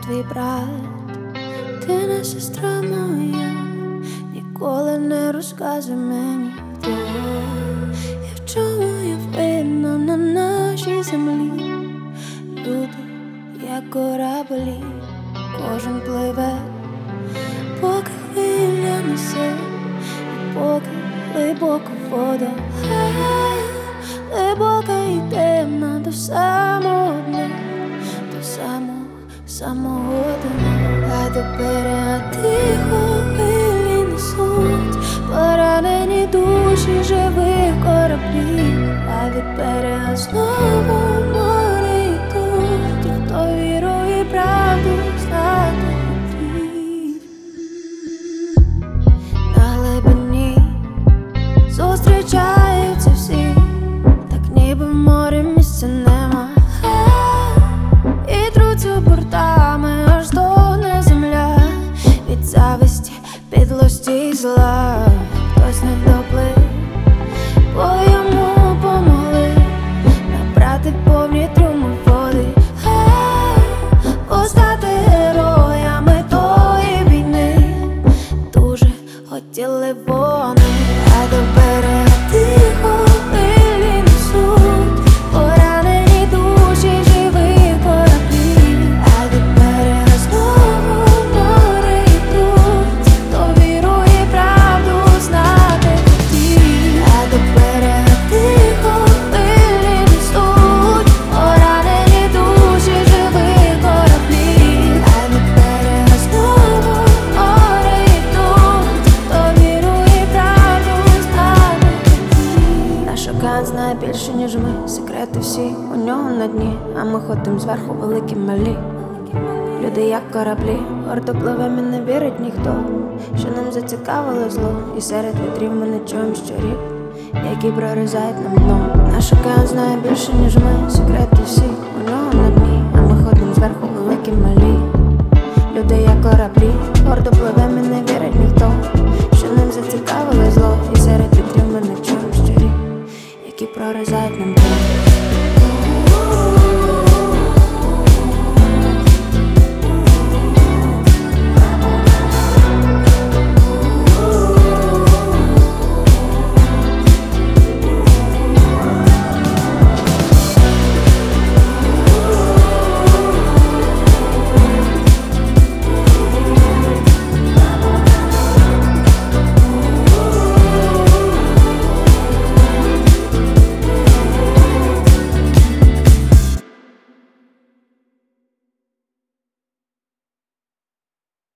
твій брат, ти не сестра моя, ніколи не розказуй мені хто і в чому є видно на нашій землі. Люди, як кораблі, кожен пливе, поки хвиля несе, і поки глибоко вода, глибока і темна до самого дня, до самого дня. А до берега тихо хвилі несуть поранені душі живих кораблів, а від берега знову море і тут, ті, хто віру і правду знати хотів. На глибині зустрічаються всі, так ніби в морі місця нема, і труться бортами, аж догне земля від зависті, підлості й зла. Хтось не доплив, бо йому помогли набрати повні трюми води, постати героями тої війни дуже хотіли вони. А до берега тихо хвилі несуть поранені душі живих кораблів, а від берега знову море і тут, хто віру і правду знати хотів. А до берега тихо хвилі несуть поранені душі живих кораблів, а від берега знову море і тут, хто віру і правду знати хотів. Наш океан знає більше, ніж ми, секрети всі у нього на дні, а ми ходим зверху великі малі. Люди як кораблі, гордо пливем і не вірить ніхто, що нам зацікавило зло, і серед вітрів ми не чуємо щурів, які прорізають нам дно. Наш океан знає більше, ніж ми, секрети всі у нього